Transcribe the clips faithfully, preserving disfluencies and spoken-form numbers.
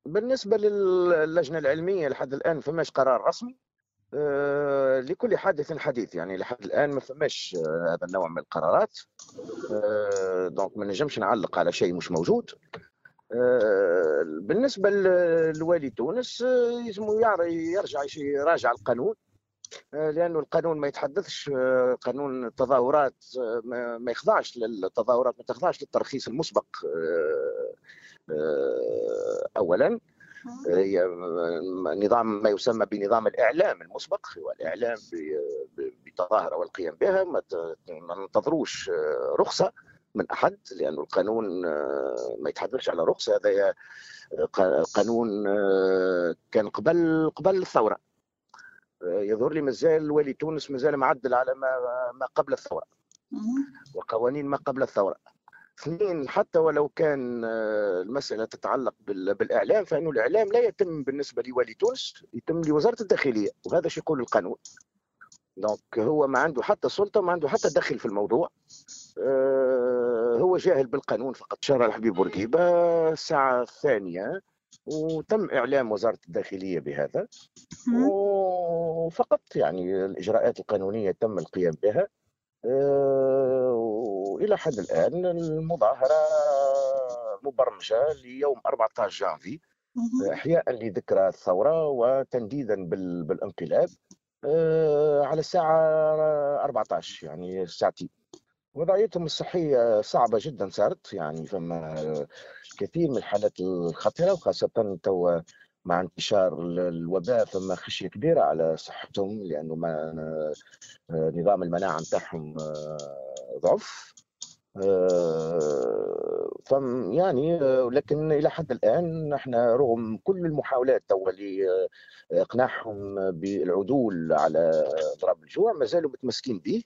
بالنسبة للجنة العلمية لحد الآن ما فماش قرار رسمي. آآ لكل حادث حديث، يعني لحد الآن ما فماش آه، هذا النوع من القرارات. آآ دونك ما نجمش نعلّق على شيء مش موجود. آآ بالنسبة ل لوالي تونس، آه، يلزمو يعر يرجع يش يراجع القانون. آآ لأنه القانون ما يتحدثش. آه، قانون التظاهرات آه، ما ما يخضعش للتظاهرات، ما تخضعش للترخيص المسبق. آآ آآ أولًا. إمم. هي نظام ما يسمى بنظام الإعلام المسبق، هو الإعلام ب ب بتظاهرة والقيام بها. ما ت ما ننتظروش آه، رخصة من أحد، لأنه القانون آه، ما يتحدثش على رخصة. هذايا ق قانون آه، كان قبل قبل الثورة. آه، يظهر لي مازال والي تونس مازال معدل على ما ما قبل الثورة، اهم. وقوانين ما قبل الثورة. اثنين، حتى ولو كان آه، المسألة تتعلق بال- بالإعلام، فإنه الإعلام لا يتم بالنسبة لوالي تونس، يتم لوزارة الداخلية، وهذا شو يقول القانون. دونك هو ما عنده حتى سلطة، ما عنده حتى دخل في الموضوع. آه، هو جاهل بالقانون فقط. شارع الحبيب بورقيبة الساعة الثانية، وتم إعلام وزارة الداخلية بهذا، اهم. وفقط يعني الإجراءات القانونية تم القيام بها. آه، وإلى حد الآن المظاهرة مبرمجة ليوم أربعة عشر جانفي، اهم. إحياء لذكرى الثورة وتنديدا بال- بالانقلاب. آه، على الساعة أربعة عشر، يعني ساعتين. وضعيتهم الصحية صعبة جدا صارت، يعني فما كثير من الحالات الخطيرة، وخاصة توا مع انتشار ال- الوباء فما خشية كبيرة على صحتهم، لأنه ما آه، نظام المناعة نتاعهم آه، ضعف. آه، فم يعني آه، لكن إلى حد الآن نحن رغم كل المحاولات توا لإقناعهم بالعدول على ضرب الجوع، ما زالوا متمسكين به.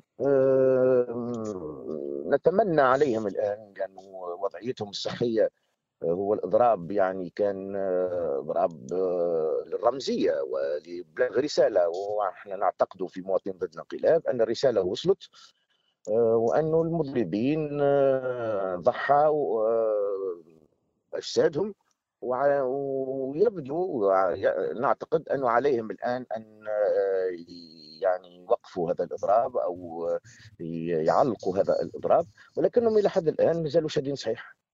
آه، نتمنى عليهم الآن، لأنه وضعيتهم الصحية آه، هو الإضراب، يعني كان آه، إضراب آه، للرمزية ولإبلاغ رسالة، ونحن نعتقد في مواطنين ضد الانقلاب أن الرسالة وصلت. آه، وأنه المضربين آه، ضحوا آه، أجسادهم. وع- ويبدو وع- نعتقد أنه عليهم الآن أن آه، يعني يوقفوا هذا الإضراب، أو ي- يعلقوا هذا الإضراب، ولكنهم إلى حد الآن ما زالوا شادين صحيح.